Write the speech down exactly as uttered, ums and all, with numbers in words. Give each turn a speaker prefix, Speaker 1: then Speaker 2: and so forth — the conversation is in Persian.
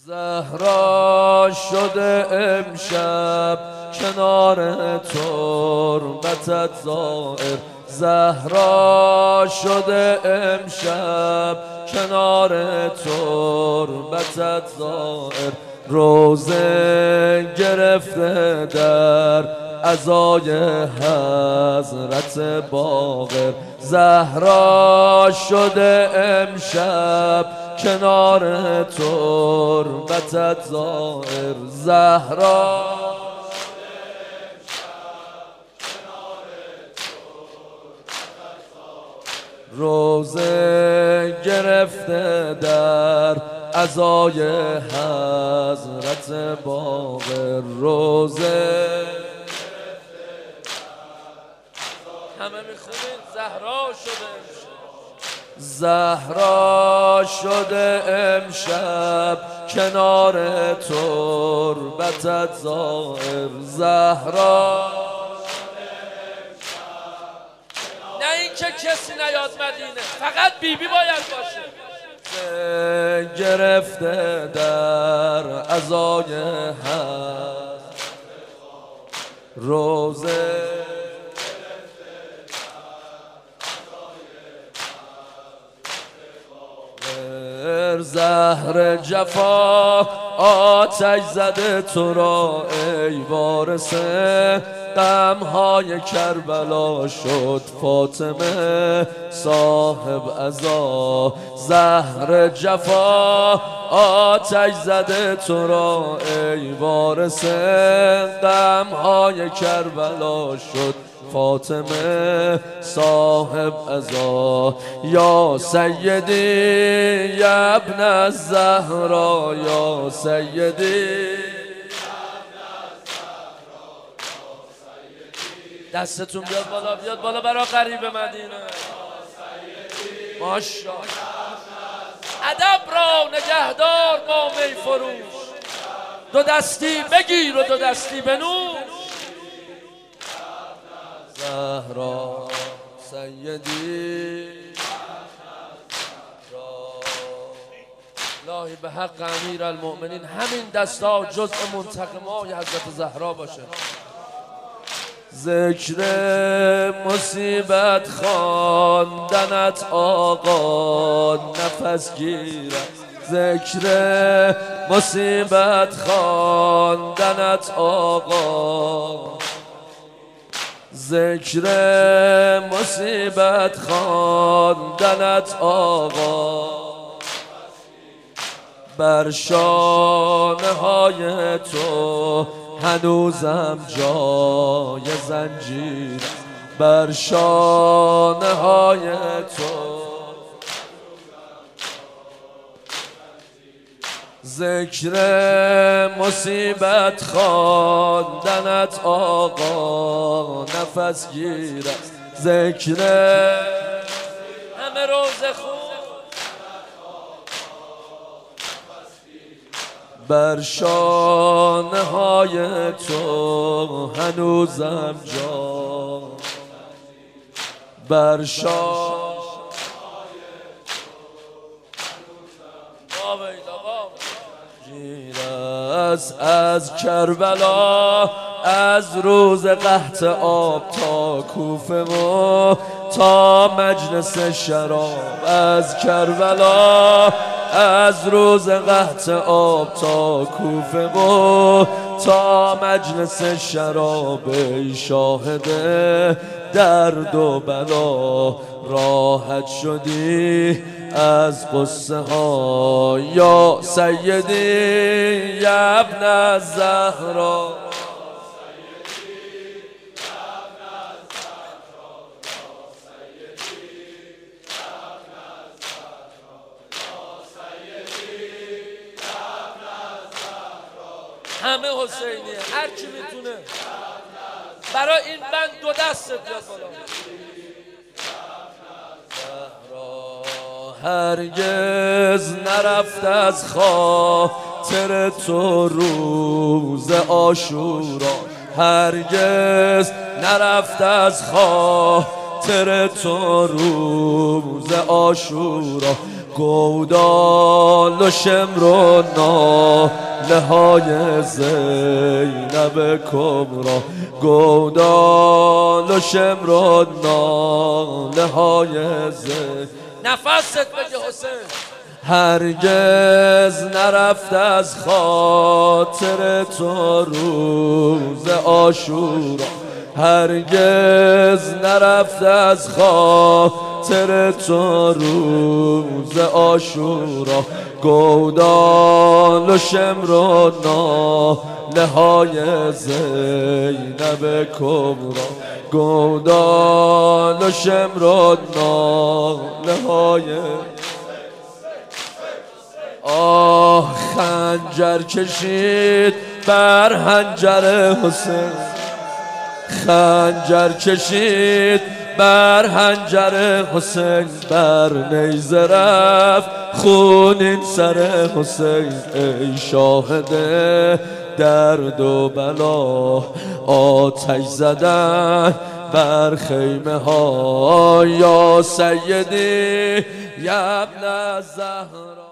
Speaker 1: زهرا شده امشب کنار تربتت زائر، زهرا شده امشب کنار تربتت زائر، روزه گرفته در عزای حضرت باقر، زهرا شده امشب کنار تربتت زائر، زهرا روزه گرفته در عزای حضرت باقر، روزه همه میخونین زهرا شده زهرا شده امشب کنار تربتت زائر، زهرا نه این که کسی نیاد مدینه، فقط بیبی بی باید باشه، گرفته در عزای حضرت روزه زهر جفا آتش زده تو را ای وارثه، غمهای کربلا شد فاطمه صاحب عزا، زهر جفا آتش زده تو را ای وارثه، غمهای کربلا شد فاطمه صاحب عزا، یا سیدی یا ابن الزهرا، یا سیدی دستتون بیاد بالا، بیاد بالا برا قریب مدینه، ماشاءالله ادب را نگهدار با می فروش، دو دستی بگیر و دو دستی بنوش، زهرا سیدی الهی به حق امیر المؤمنین همین دستا جزء منتقمای حضرت زهرا باشه. ذکر مصیبت خواندنت آقا نفس گیرد، ذکر مصیبت خواندنت آقا، ذکر مصیبت خواندنت آقا، بر شانه های تو هنوزم جای زنجیر، بر شانه های تو ذکر مصیبت خواندنت آقا نفس گیرد، ذکر همه روز خون بر شانه های تو هنوزم جا، بر شانه از از کربلا، از روز قحط آب تا کوفه و تا مجلس شراب، از کربلا از روز قحط آب تا کوفه و تا مجلس شراب، ای شاهد درد و بلا راحت شدی از قصه ها، یا سیدی یا ابن الزهرا، همه حسینیه، هر کی میتونه برای این بند دو دست بیاد بالا. هرگز نرفت از خاطر تو روز عاشورا، هرگز نرفت از خاطر تو روز عاشورا،
Speaker 2: گودال و شمر و ناله های زینب کبرا، گودال و شمر و ناله های زینب.
Speaker 1: نفست بگه حسین.
Speaker 2: هرگز نرفت از خاطر تو روز عاشورا، هرگز نرفت از خاطر تو روز عاشورا، گودال و شمر و ناله های زینب کبرا، گودال و شمر و ناله های. آه خنجر کشید بر حنجر حسین، خنجر کشید بر حنجر حسین، بر نیزه رفت خونین سر حسین. ای شاهد درد و بلا آتش زدن بر خیمه ها، یا سیدی یا ابن زهرا.